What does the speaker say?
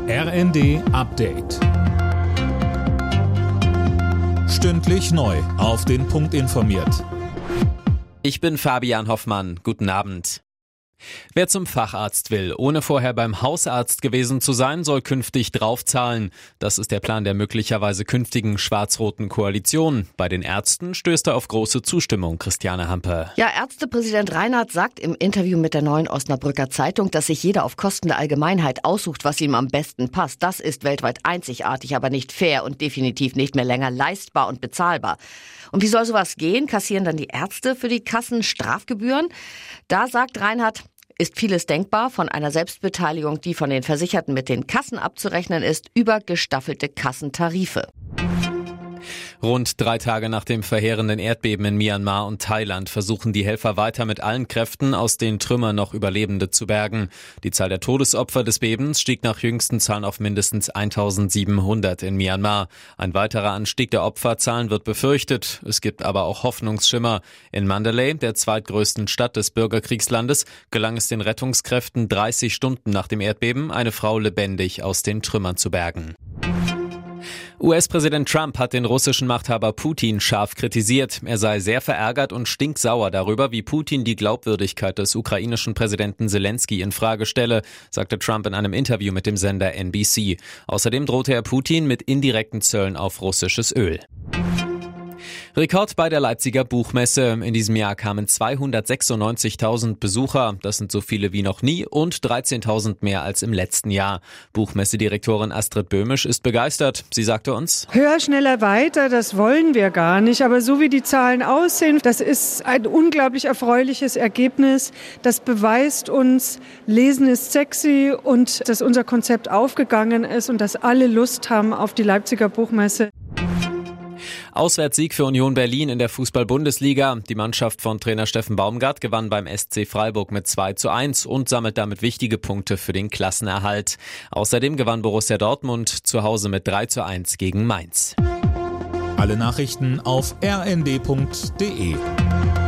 RND Update. Stündlich neu auf den Punkt informiert. Ich bin Fabian Hoffmann. Guten Abend. Wer zum Facharzt will, ohne vorher beim Hausarzt gewesen zu sein, soll künftig draufzahlen. Das ist der Plan der möglicherweise künftigen schwarz-roten Koalition. Bei den Ärzten stößt er auf große Zustimmung. Christiane Hampe. Ja, Ärztepräsident Reinhardt sagt im Interview mit der Neuen Osnabrücker Zeitung, dass sich jeder auf Kosten der Allgemeinheit aussucht, was ihm am besten passt. Das ist weltweit einzigartig, aber nicht fair und definitiv nicht mehr länger leistbar und bezahlbar. Und wie soll sowas gehen? Kassieren dann die Ärzte für die Kassen Strafgebühren? Da sagt Reinhardt, ist vieles denkbar, von einer Selbstbeteiligung, die von den Versicherten mit den Kassen abzurechnen ist, über gestaffelte Kassentarife. Rund 3 Tage nach dem verheerenden Erdbeben in Myanmar und Thailand versuchen die Helfer weiter mit allen Kräften aus den Trümmern noch Überlebende zu bergen. Die Zahl der Todesopfer des Bebens stieg nach jüngsten Zahlen auf mindestens 1700 in Myanmar. Ein weiterer Anstieg der Opferzahlen wird befürchtet. Es gibt aber auch Hoffnungsschimmer. In Mandalay, der zweitgrößten Stadt des Bürgerkriegslandes, gelang es den Rettungskräften 30 Stunden nach dem Erdbeben, eine Frau lebendig aus den Trümmern zu bergen. US-Präsident Trump hat den russischen Machthaber Putin scharf kritisiert. Er sei sehr verärgert und stinksauer darüber, wie Putin die Glaubwürdigkeit des ukrainischen Präsidenten Zelensky in Frage stelle, sagte Trump in einem Interview mit dem Sender NBC. Außerdem drohte er Putin mit indirekten Zöllen auf russisches Öl. Rekord bei der Leipziger Buchmesse. In diesem Jahr kamen 296.000 Besucher. Das sind so viele wie noch nie und 13.000 mehr als im letzten Jahr. Buchmessedirektorin Astrid Böhmisch ist begeistert. Sie sagte uns: Höher, schneller, weiter, das wollen wir gar nicht. Aber so wie die Zahlen aussehen, das ist ein unglaublich erfreuliches Ergebnis. Das beweist uns, Lesen ist sexy und dass unser Konzept aufgegangen ist und dass alle Lust haben auf die Leipziger Buchmesse. Auswärtssieg für Union Berlin in der Fußball-Bundesliga. Die Mannschaft von Trainer Steffen Baumgart gewann beim SC Freiburg mit 2:1 und sammelt damit wichtige Punkte für den Klassenerhalt. Außerdem gewann Borussia Dortmund zu Hause mit 3:1 gegen Mainz. Alle Nachrichten auf rnd.de.